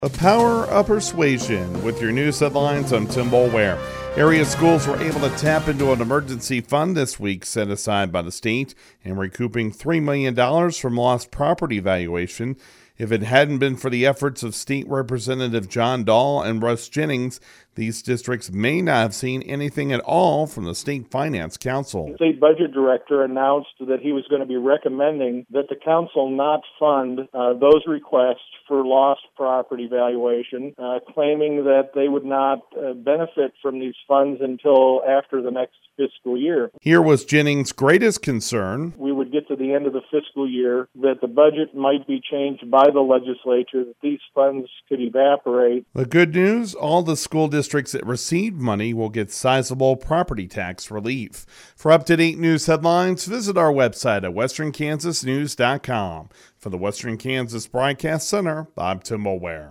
The power of persuasion. With your news headlines, I'm Tim Boulware. Area schools were able to tap into an emergency fund this week set aside by the state and recouping $3 million from lost property valuation. If it hadn't been for the efforts of State Representative John Dahl and Russ Jennings, these districts may not have seen anything at all from the State Finance Council. The state budget director announced that he was going to be recommending that the council not fund those requests for lost property valuation, claiming that they would not benefit from these funds until after the next fiscal year. Here was Jennings' greatest concern. We would get to the end of the fiscal year, that the budget might be changed by the legislature, that these funds could evaporate. The good news, all the school districts that received money will get sizable property tax relief. For up-to-date news headlines, visit our website at westernkansasnews.com. For the Western Kansas Broadcast Center, I'm Tim Boulware.